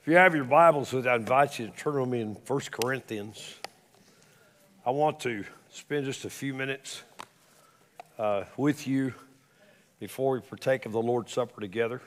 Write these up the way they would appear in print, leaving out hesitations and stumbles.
If you have your Bibles, I invite you to turn with me in 1 Corinthians. I want to spend just a few minutes with you before we partake of the Lord's Supper together.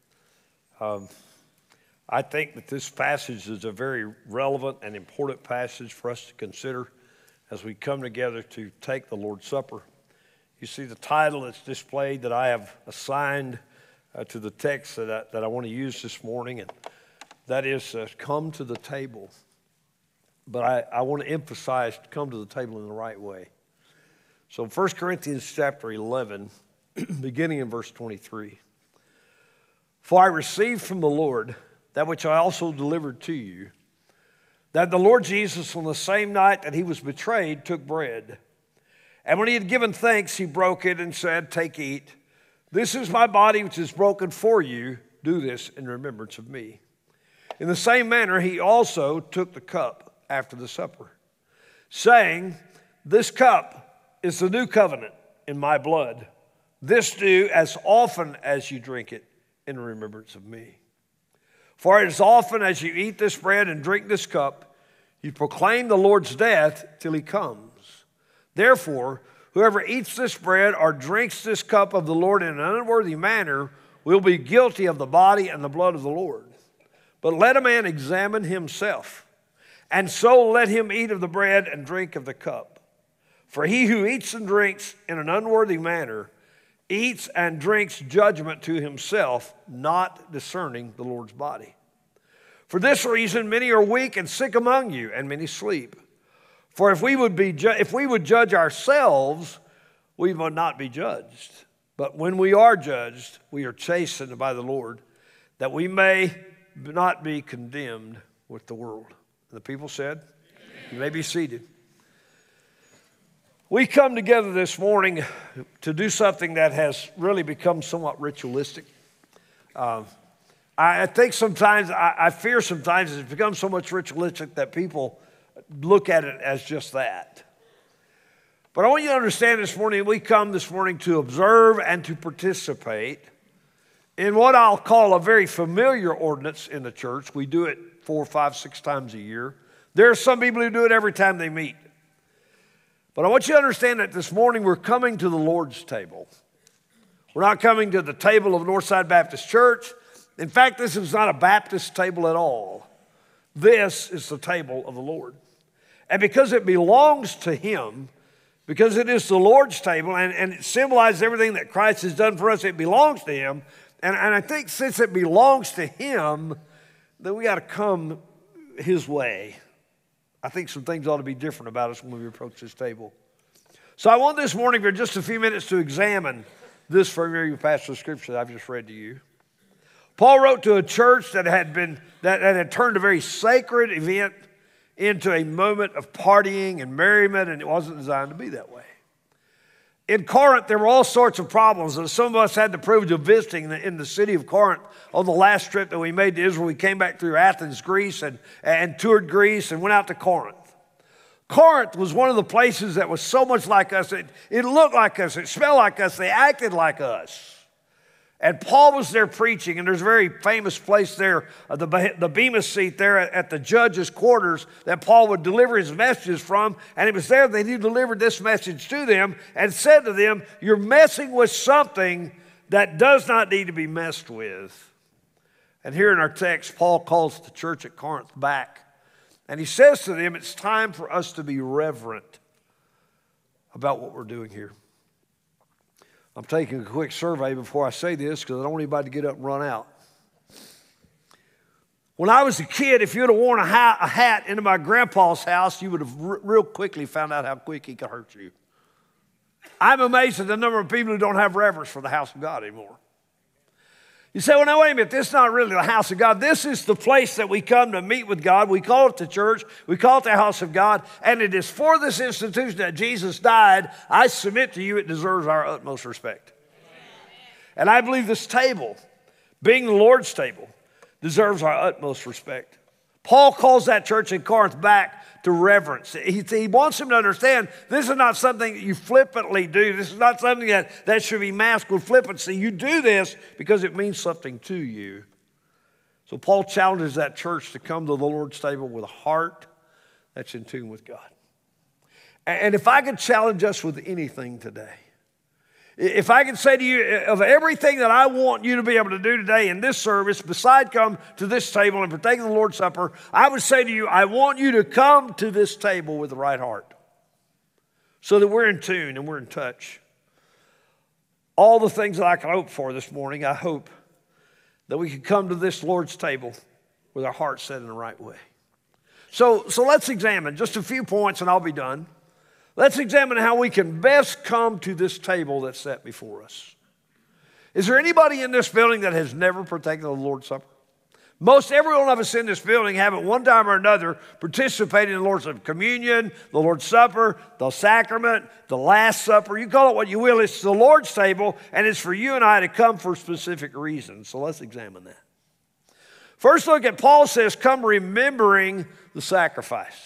I think that this passage is a very relevant and important passage for us to consider as we come together to take the Lord's Supper. You see the title that's displayed that I have assigned to the text that I want to use this morning, and that is come to the table. But I want to emphasize come to the table in the right way. So 1 Corinthians chapter 11, beginning in verse 23. For I received from the Lord that which I also delivered to you, that the Lord Jesus on the same night that he was betrayed took bread. And when he had given thanks, he broke it and said, "Take, eat. This is my body which is broken for you. Do this in remembrance of me." In the same manner, he also took the cup after the supper, saying, "This cup is the new covenant in my blood. This do as often as you drink it in remembrance of me. For as often as you eat this bread and drink this cup, you proclaim the Lord's death till he comes. Therefore, whoever eats this bread or drinks this cup of the Lord in an unworthy manner will be guilty of the body and the blood of the Lord. But let a man examine himself, and so let him eat of the bread and drink of the cup. For he who eats and drinks in an unworthy manner eats and drinks judgment to himself, not discerning the Lord's body. For this reason, many are weak and sick among you, and many sleep. For if we would judge ourselves, we would not be judged. But when we are judged, we are chastened by the Lord, that we may not be condemned with the world." And the people said, "Amen." You may be seated. We come together this morning to do something that has really become somewhat ritualistic. I think sometimes, I fear sometimes it's become so much ritualistic that people look at it as just that. But I want you to understand this morning, we come this morning to observe and to participate in what I'll call a very familiar ordinance in the church. We do it 4, 5, 6 times a year. There are some people who do it every time they meet. But I want you to understand that this morning we're coming to the Lord's table. We're not coming to the table of Northside Baptist Church. In fact, this is not a Baptist table at all. This is the table of the Lord. And because it belongs to him, because it is the Lord's table and it symbolizes everything that Christ has done for us, it belongs to him. And I think since it belongs to him, then we got to come his way. I think some things ought to be different about us when we approach this table. So I want this morning for just a few minutes to examine this familiar passage of Scripture that I've just read to you. Paul wrote to a church that had turned a very sacred event into a moment of partying and merriment, and it wasn't designed to be that way. In Corinth, there were all sorts of problems, and some of us had the privilege of visiting in the city of Corinth on the last trip that we made to Israel. We came back through Athens, Greece, and toured Greece and went out to Corinth. Corinth was one of the places that was so much like us. It looked like us. It smelled like us. They acted like us. And Paul was there preaching, and there's a very famous place there, the Bema seat there at the judge's quarters that Paul would deliver his messages from. And it was there that he delivered this message to them and said to them, "You're messing with something that does not need to be messed with." And here in our text, Paul calls the church at Corinth back. And he says to them, it's time for us to be reverent about what we're doing here. I'm taking a quick survey before I say this because I don't want anybody to get up and run out. When I was a kid, if you would have worn a hat into my grandpa's house, you would have real quickly found out how quick he could hurt you. I'm amazed at the number of people who don't have reverence for the house of God anymore. You say, well, now, wait a minute, this is not really the house of God. This is the place that we come to meet with God. We call it the church. We call it the house of God. And it is for this institution that Jesus died. I submit to you, it deserves our utmost respect. And I believe this table, being the Lord's table, deserves our utmost respect. Paul calls that church in Corinth back to reverence. He wants them to understand this is not something that you flippantly do. This is not something that should be masked with flippancy. You do this because it means something to you. So Paul challenges that church to come to the Lord's table with a heart that's in tune with God. And if I could challenge us with anything today, if I could say to you, of everything that I want you to be able to do today in this service, beside come to this table and partake of the Lord's Supper, I would say to you, I want you to come to this table with the right heart so that we're in tune and we're in touch. All the things that I can hope for this morning, I hope that we can come to this Lord's table with our hearts set in the right way. So let's examine just a few points and I'll be done. Let's examine how we can best come to this table that's set before us. Is there anybody in this building that has never partaken of the Lord's Supper? Most every one of us in this building have at one time or another participated in the Lord's Communion, the Lord's Supper, the sacrament, the Last Supper. You call it what you will. It's the Lord's table, and it's for you and I to come for specific reasons. So let's examine that. First look at Paul says, come remembering the sacrifice.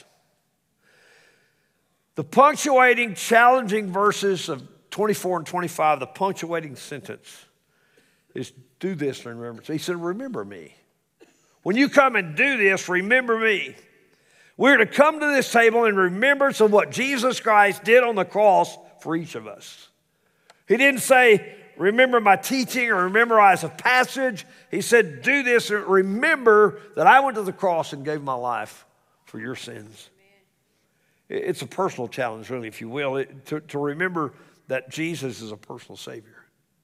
The punctuating, challenging verses of 24 and 25, the punctuating sentence is do this in remembrance. He said, remember me. When you come and do this, remember me. We're to come to this table in remembrance of what Jesus Christ did on the cross for each of us. He didn't say, remember my teaching or memorize a passage. He said, do this and remember that I went to the cross and gave my life for your sins. It's a personal challenge, really, if you will, to remember that Jesus is a personal Savior.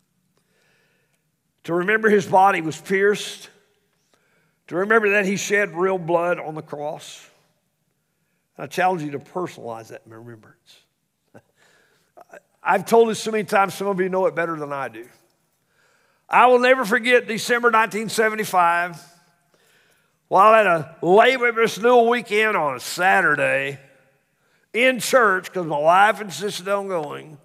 To remember his body was pierced. To remember that he shed real blood on the cross. I challenge you to personalize that in remembrance. I've told this so many times, some of you know it better than I do. I will never forget December 1975, while at a late renewal weekend on a Saturday, in church, because my wife insisted on going,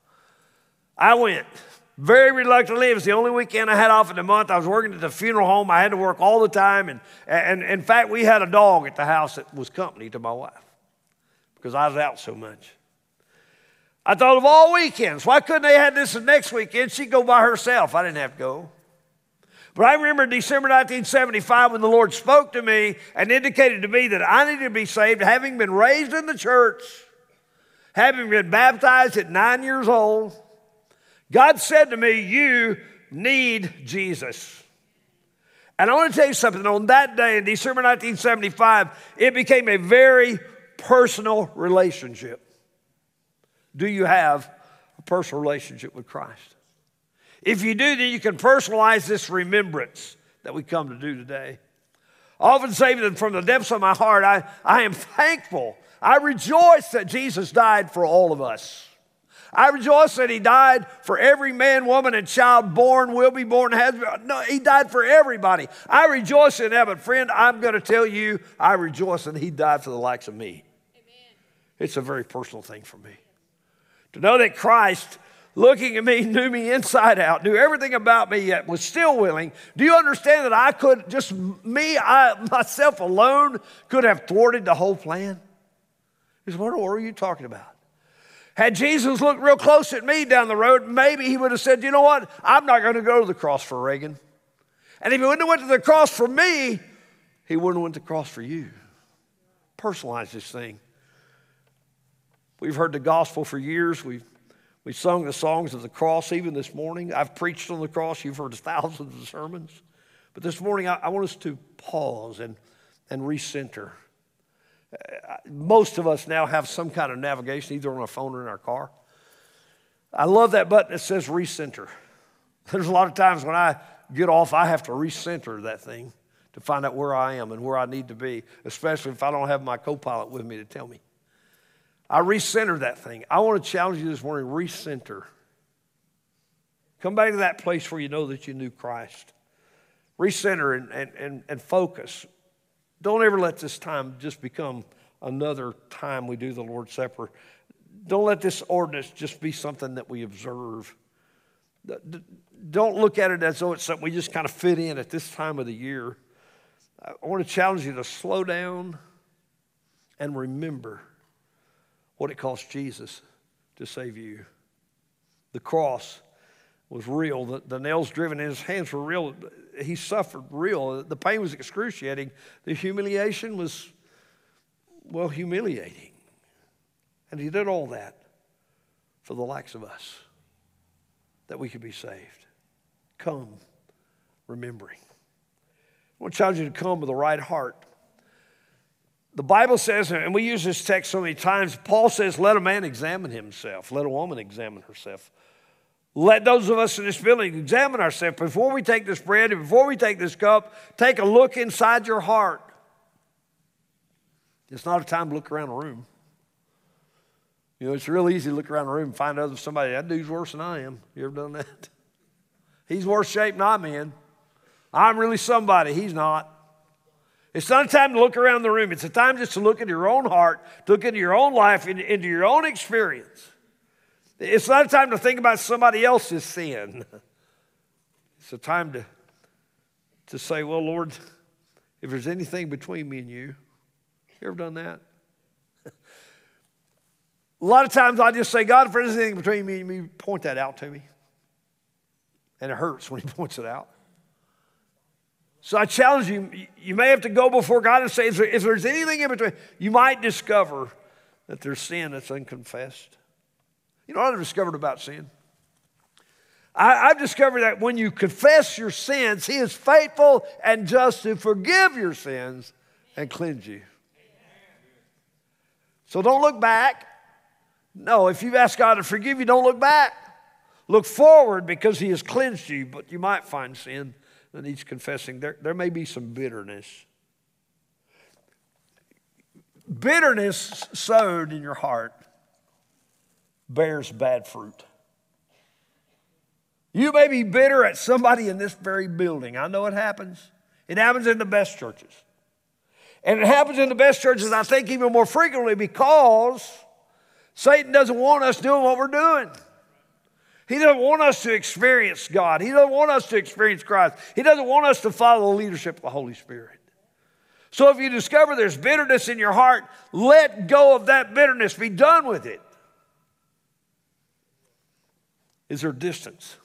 I went. Very reluctantly. It was the only weekend I had off in the month. I was working at the funeral home. I had to work all the time. And in fact, we had a dog at the house that was company to my wife because I was out so much. I thought of all weekends. Why couldn't they have this the next weekend? She'd go by herself. I didn't have to go. But I remember December 1975 when the Lord spoke to me and indicated to me that I needed to be saved, having been raised in the church, having been baptized at 9 years old. God said to me, you need Jesus. And I want to tell you something. On that day in December 1975, it became a very personal relationship. Do you have a personal relationship with Christ? If you do, then you can personalize this remembrance that we come to do today. I often say that from the depths of my heart, I am thankful. I rejoice that Jesus died for all of us. I rejoice that he died for every man, woman, and child born, will be born, has been. No, he died for everybody. I rejoice in that, but friend, I'm going to tell you, I rejoice that he died for the likes of me. Amen. It's a very personal thing for me. To know that Christ, looking at me, knew me inside out, knew everything about me, yet was still willing. Do you understand that I could, just me, myself alone, could have thwarted the whole plan? He said, what are you talking about? Had Jesus looked real close at me down the road, maybe he would have said, you know what? I'm not going to go to the cross for Reagan. And if he wouldn't have went to the cross for me, he wouldn't have went to the cross for you. Personalize this thing. We've heard the gospel for years. We've sung the songs of the cross even this morning. I've preached on the cross. You've heard thousands of sermons. But this morning, I want us to pause and recenter. Most of us now have some kind of navigation, either on our phone or in our car. I love that button that says recenter. There's a lot of times when I get off, I have to recenter that thing to find out where I am and where I need to be, especially if I don't have my co-pilot with me to tell me. I recenter that thing. I want to challenge you this morning, recenter. Come back to that place where you know that you knew Christ. Recenter and focus. Don't ever let this time just become another time we do the Lord's Supper. Don't let this ordinance just be something that we observe. Don't look at it as though it's something we just kind of fit in at this time of the year. I want to challenge you to slow down and remember what it cost Jesus to save you. The cross was real. The nails driven in his hands were real. He suffered real. The pain was excruciating. The humiliation was, well, humiliating. And he did all that for the likes of us, that we could be saved. Come, remembering. I want to challenge you to come with the right heart. The Bible says, and we use this text so many times, Paul says, let a man examine himself. Let a woman examine herself. Let those of us in this building examine ourselves. Before we take this bread and before we take this cup, take a look inside your heart. It's not a time to look around a room. You know, it's real easy to look around a room and find out somebody, that dude's worse than I am. You ever done that? He's worse shape than I'm in. I'm really somebody. He's not. It's not a time to look around the room. It's a time just to look into your own heart, to look into your own life, into your own experience. It's not a time to think about somebody else's sin. It's a time to say, well, Lord, if there's anything between me and you ever done that? A lot of times I just say, God, if there's anything between me and you, point that out to me. And it hurts when he points it out. So I challenge you, you may have to go before God and say, if there's anything in between, you might discover that there's sin that's unconfessed. You know what I've discovered about sin? I've discovered that when you confess your sins, he is faithful and just to forgive your sins and cleanse you. So don't look back. No, if you've asked God to forgive you, don't look back. Look forward because he has cleansed you, but you might find sin that needs confessing. There may be some bitterness. Bitterness sowed in your heart bears bad fruit. You may be bitter at somebody in this very building. I know it happens. It happens in the best churches. And it happens in the best churches, I think, even more frequently because Satan doesn't want us doing what we're doing. He doesn't want us to experience God. He doesn't want us to experience Christ. He doesn't want us to follow the leadership of the Holy Spirit. So if you discover there's bitterness in your heart, let go of that bitterness. Be done with it. Is there distance?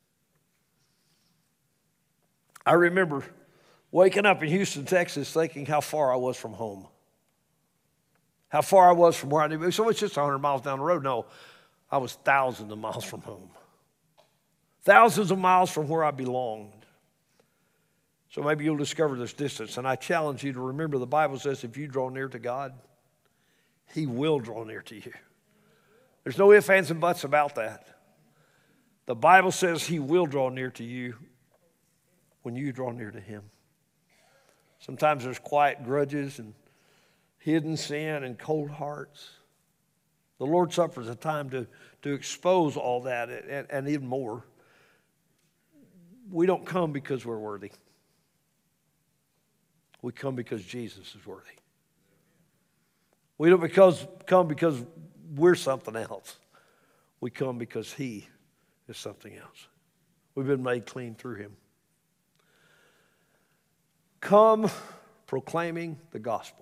I remember waking up in Houston, Texas, thinking how far I was from home. How far I was from where I knew. So it's just 100 miles down the road. No, I was thousands of miles from home. Thousands of miles from where I belonged. So maybe you'll discover this distance. And I challenge you to remember the Bible says if you draw near to God, he will draw near to you. There's no ifs, ands, and buts about that. The Bible says he will draw near to you when you draw near to him. Sometimes there's quiet grudges and hidden sin and cold hearts. The Lord's Supper is a time to expose all that and even more. We don't come because we're worthy. We come because Jesus is worthy. We don't come because we're something else. We come because he is something else. We've been made clean through him. Come proclaiming the gospel.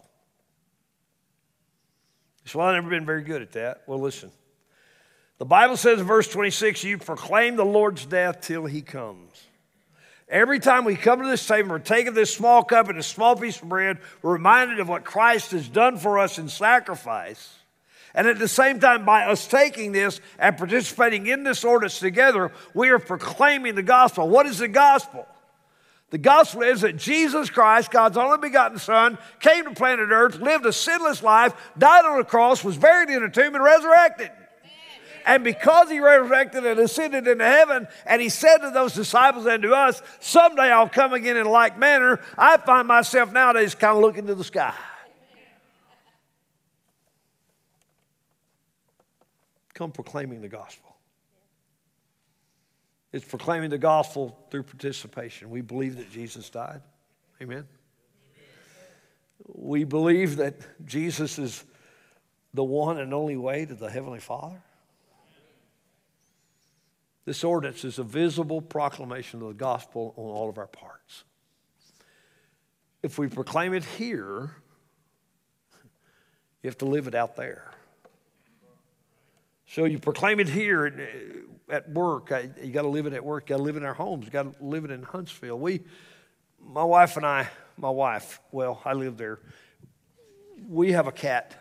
So I've never been very good at that. Well, listen. The Bible says in verse 26, you proclaim the Lord's death till he comes. Every time we come to this table, we're taking this small cup and a small piece of bread, we're reminded of what Christ has done for us in sacrifice. And at the same time, by us taking this and participating in this ordinance together, we are proclaiming the gospel. What is the gospel? The gospel is that Jesus Christ, God's only begotten Son, came to planet Earth, lived a sinless life, died on a cross, was buried in a tomb, and resurrected. And because he resurrected and ascended into heaven, and he said to those disciples and to us, someday I'll come again in like manner, I find myself nowadays kind of looking to the sky. Come proclaiming the gospel. It's proclaiming the gospel through participation. We believe that Jesus died. Amen. We believe that Jesus is the one and only way to the Heavenly Father. This ordinance is a visible proclamation of the gospel on all of our parts. If we proclaim it here, you have to live it out there. So you proclaim it here at work. You got to live it at work. You got to live it in our homes. You got to live it in Huntsville. My wife, I live there. We have a cat.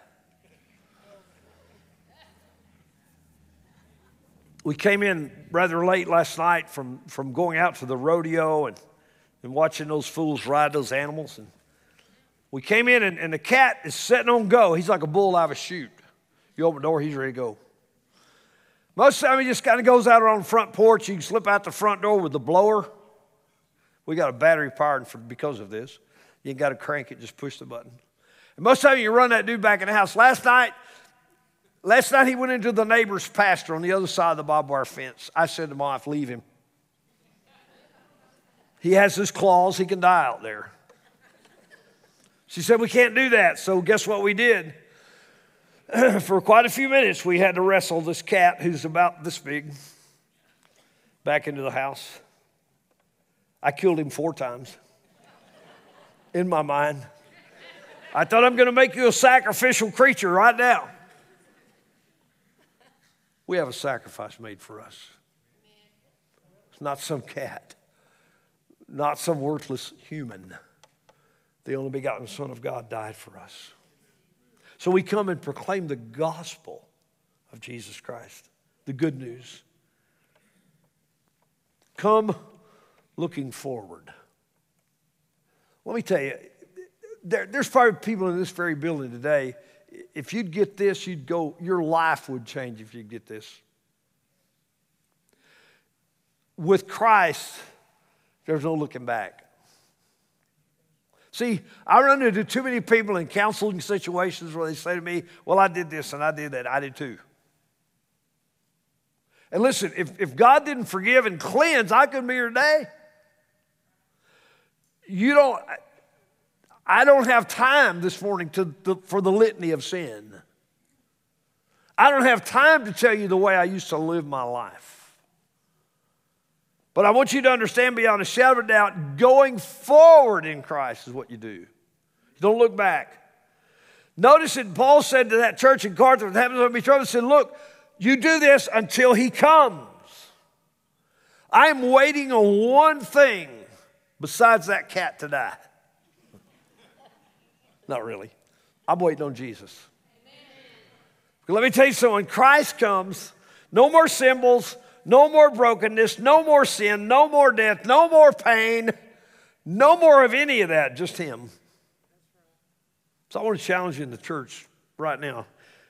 We came in rather late last night from going out to the rodeo and watching those fools ride those animals. And we came in, and the cat is sitting on go. He's like a bull out of a chute. You open the door, he's ready to go. Most of the time, he just kind of goes out on the front porch. You can slip out the front door with the blower. We got a battery powered because of this. You ain't got to crank it, just push the button. And most of the time, you run that dude back in the house. Last night, he went into the neighbor's pasture on the other side of the barbed wire fence. I said to my wife, leave him. He has his claws. He can die out there. She said, we can't do that. So guess what we did? For quite a few minutes, we had to wrestle this cat who's about this big back into the house. I killed him 4 times in my mind. I thought, I'm going to make you a sacrificial creature right now. We have a sacrifice made for us. It's not some cat, not some worthless human. The only begotten Son of God died for us. So we come and proclaim the gospel of Jesus Christ, the good news. Come looking forward. Let me tell you, there's probably people in this very building today, if you'd get this, your life would change if you'd get this. With Christ, there's no looking back. See, I run into too many people in counseling situations where they say to me, well, I did this and I did that. I did too. And listen, if God didn't forgive and cleanse, I couldn't be here today. I don't have time this morning for the litany of sin. I don't have time to tell you the way I used to live my life. But I want you to understand beyond a shadow of a doubt, going forward in Christ is what you do. You don't look back. Notice that Paul said to that church in Corinth, with heavens will be troubled, said, look, you do this until he comes. I'm waiting on one thing besides that cat to die. Not really. I'm waiting on Jesus. Let me tell you something. When Christ comes, no more symbols, no more brokenness, no more sin, no more death, no more pain, no more of any of that, just him. So I want to challenge you in the church right now.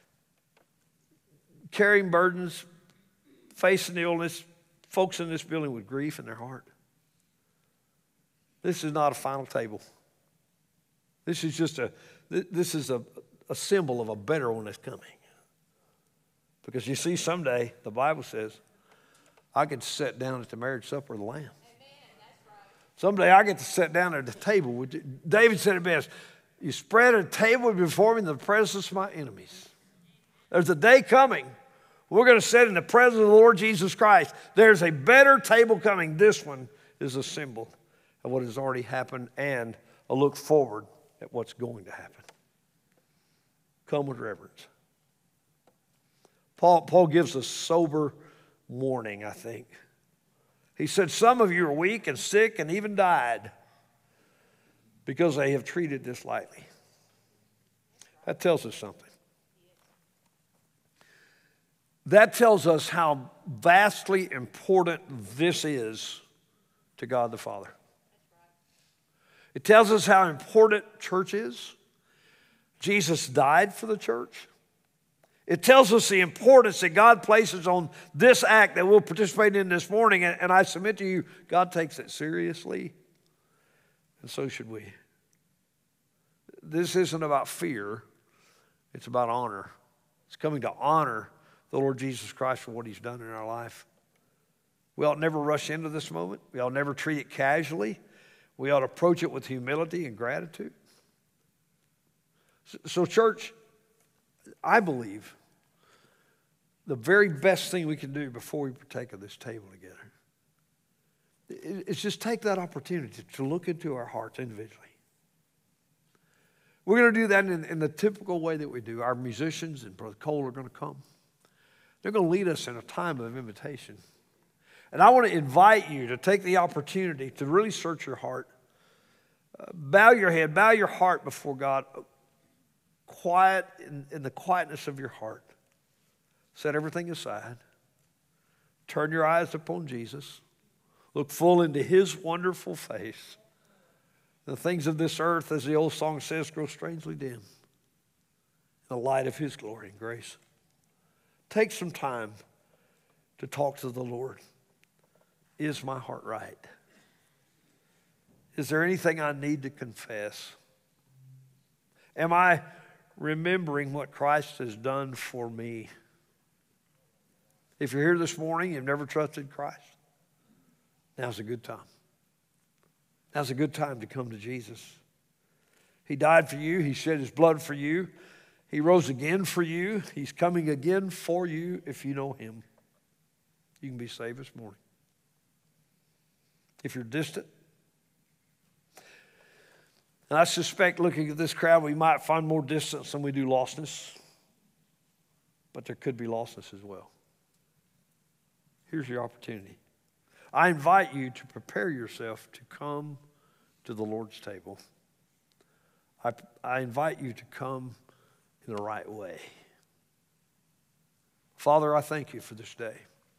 Carrying burdens, facing illness, folks in this building with grief in their heart. This is not a final table. This is just a symbol of a better one that's coming. Because you see, someday, the Bible says, I get to sit down at the marriage supper of the Lamb. Amen. That's right. Someday I get to sit down at the table. David said it best. You spread a table before me in the presence of my enemies. There's a day coming. We're going to sit in the presence of the Lord Jesus Christ. There's a better table coming. This one is a symbol of what has already happened and a look forward at what's going to happen. Come with reverence. Paul gives a sober warning, I think. He said, some of you are weak and sick and even died because they have treated this lightly. That tells us something. That tells us how vastly important this is to God the Father. It tells us how important church is. Jesus died for the church. It tells us the importance that God places on this act that we'll participate in this morning. And I submit to you, God takes it seriously, and so should we. This isn't about fear. It's about honor. It's coming to honor the Lord Jesus Christ for what he's done in our life. We ought never rush into this moment. We ought never treat it casually. We ought to approach it with humility and gratitude. So church, I believe the very best thing we can do before we partake of this table together is just take that opportunity to look into our hearts individually. We're going to do that in the typical way that we do. Our musicians and Brother Cole are going to come. They're going to lead us in a time of invitation. And I want to invite you to take the opportunity to really search your heart. Bow your head, bow your heart before God. Quiet in the quietness of your heart. Set everything aside. Turn your eyes upon Jesus. Look full into His wonderful face. The things of this earth, as the old song says, grow strangely dim in the light of His glory and grace. Take some time to talk to the Lord. Is my heart right? Is there anything I need to confess? Am I remembering what Christ has done for me? If you're here this morning, you've never trusted Christ, now's a good time. Now's a good time to come to Jesus. He died for you. He shed His blood for you. He rose again for you. He's coming again for you if you know Him. You can be saved this morning. If you're distant, and I suspect looking at this crowd, we might find more distance than we do lostness, but there could be lostness as well. Here's your opportunity. I invite you to prepare yourself to come to the Lord's table. I invite you to come in the right way. Father, I thank you for this day.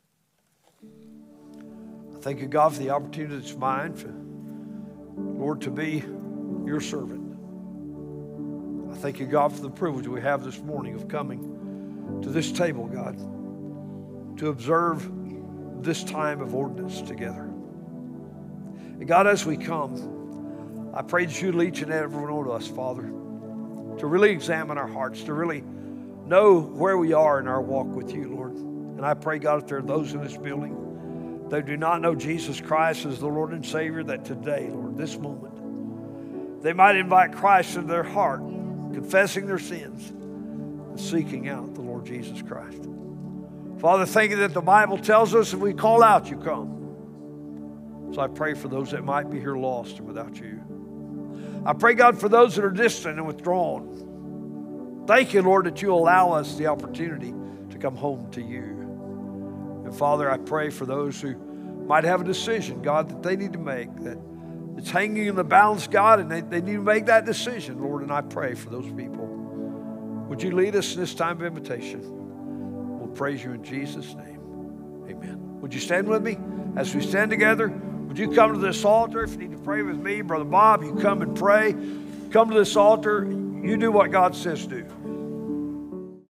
I thank you, God, for the opportunity that's mine, for, Lord, to be your servant. I thank you, God, for the privilege we have this morning of coming to this table, God, to observe this time of ordinance together. And God, as we come, I pray that you'd lead each and every one of us, Father, to really examine our hearts, to really know where we are in our walk with you, Lord. And I pray, God, if there are those in this building that do not know Jesus Christ as the Lord and Savior, that today, Lord, this moment, they might invite Christ into their heart, confessing their sins and seeking out the Lord Jesus Christ. Father, thank you that the Bible tells us if we call out, you come. So I pray for those that might be here lost and without you. I pray, God, for those that are distant and withdrawn. Thank you, Lord, that you allow us the opportunity to come home to you. And Father, I pray for those who might have a decision, God, that they need to make, that it's hanging in the balance, God, and they need to make that decision, Lord, and I pray for those people. Would you lead us in this time of invitation? We'll praise you in Jesus' name. Amen. Would you stand with me as we stand together? Would you come to this altar? If you need to pray with me, Brother Bob, you come and pray. Come to this altar. You do what God says do.